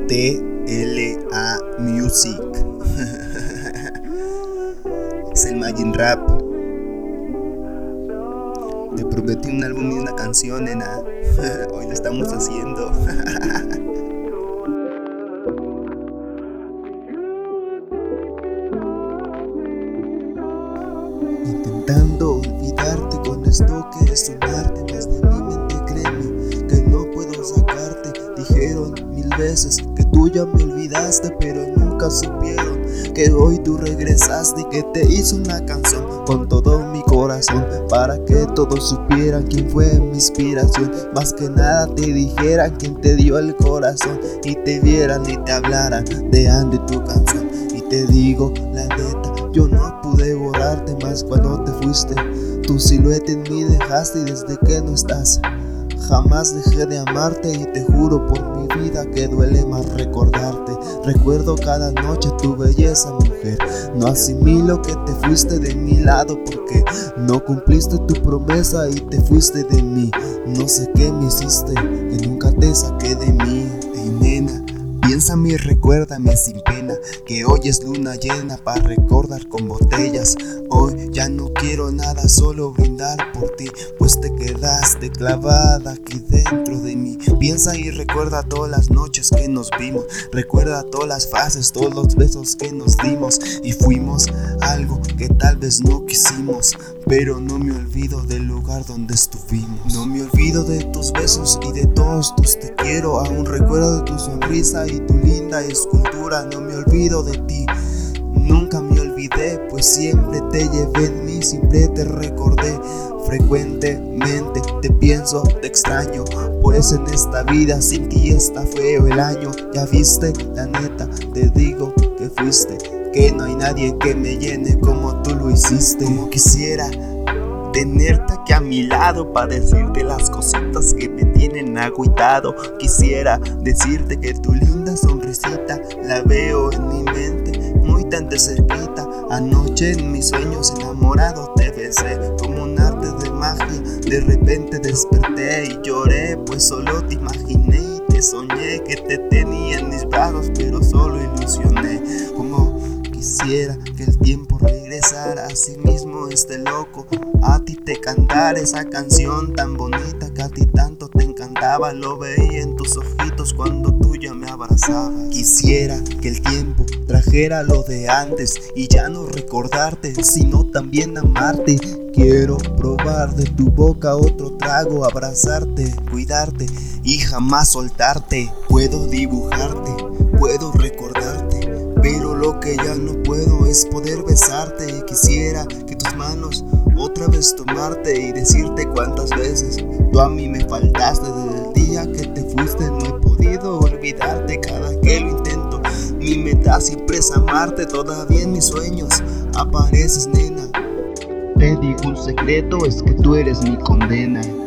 TLA Music. Es el Majin Rap. Te prometí un álbum y una canción, nena. Hoy lo estamos haciendo. Intentando olvidarte con esto que es un arte. Más de mi mente, créeme que no puedo sacarte. Dijeron 1000 veces que tú ya me olvidaste, pero nunca supieron que hoy tú regresaste y que te hice una canción con todo mi corazón, para que todos supieran quién fue mi inspiración. Más que nada te dijeran quién te dio el corazón, y te vieran y te hablaran de Andy tu canción. Y te digo la neta, yo no pude borrarte más cuando te fuiste. Tu silueta en mí dejaste y desde que no estás jamás dejé de amarte, y te juro por mi vida que duele más recordarte. Recuerdo cada noche tu belleza, mujer. No asimilo que te fuiste de mi lado, porque no cumpliste tu promesa y te fuiste de mí. No sé qué me hiciste, que nunca te saqué de mí. Hey, nena, piénsame y recuérdame sin pena, que hoy es luna llena para recordar con botellas. Hoy ya no quiero nada, solo brindar por ti, pues te quedaste clavada aquí dentro de mí. Piensa y recuerda todas las noches que nos vimos. Recuerda todas las fases, todos los besos que nos dimos, y fuimos algo que tal vez no quisimos. Pero no me olvido del lugar donde estuvimos. No me olvido de tus besos y de todos tus te quiero. Aún recuerdo de tu sonrisa y tu linda escultura. No me olvido de ti, nunca me olvidé, pues siempre te llevé en mí, siempre te recordé. Frecuentemente te pienso, te extraño, pues en esta vida sin ti está feo el año. Ya viste, la neta, te digo que fuiste, que no hay nadie que me llene como tú lo hiciste. Como quisiera tenerte aquí a mi lado para decirte las cositas que me tienen agüitado. Quisiera decirte que tu linda sonrisita la veo en mi mente, muy tan de cerquita. Anoche en mis sueños enamorado te besé como un arte de magia. De repente desperté y lloré, pues solo te imaginé y te soñé que te tenía en mis brazos, pero solo ilusioné. Como quisiera que el tiempo regresara, así mismo este loco a ti te cantara esa canción tan bonita que a ti tanto te encantaba. Lo veía en tus ojitos cuando tú ya me abrazabas. Quisiera que el tiempo trajera lo de antes y ya no recordarte, sino también amarte. Quiero probar de tu boca otro trago, abrazarte, cuidarte y jamás soltarte. Puedo dibujarte, puedo recordarte, pero lo que ya no puedo es poder besarte. Y quisiera que tus manos otra vez tomarte y decirte cuántas veces tú a mí me faltaste. Desde el día que te fuiste no he podido olvidarte. Cada que lo intento, mi meta siempre es amarte. Todavía en mis sueños apareces, nena. Te digo un secreto, es que tú eres mi condena.